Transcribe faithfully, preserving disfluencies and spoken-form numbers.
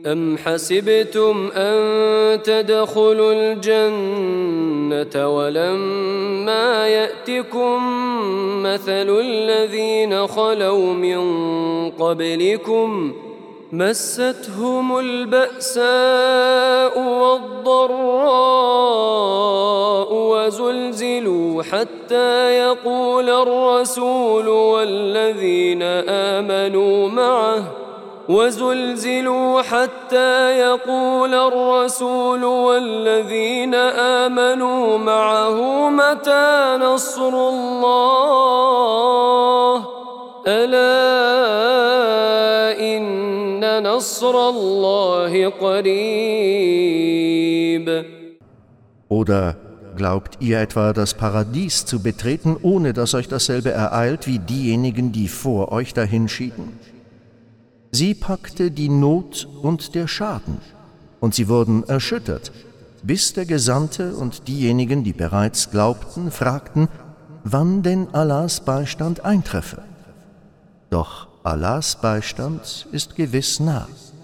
أم حسبتم أن تدخلوا الجنة ولما يأتكم مثل الذين خلوا من قبلكم مستهم البأساء والضراء وزلزلوا حتى يقول الرسول والذين آمنوا معه وزلزلوا حتى يقول الرسول والذين آمنوا معه متى نصر الله ألا إن نصر الله قريب. Oder glaubt ihr etwa, das Paradies zu betreten, ohne dass euch dasselbe ereilt wie diejenigen, die vor euch dahinschieden? Sie packte die Not und der Schaden, und sie wurden erschüttert, bis der Gesandte und diejenigen, die bereits glaubten, fragten, wann denn Allahs Beistand eintreffe. Doch Allahs Beistand ist gewiss nah.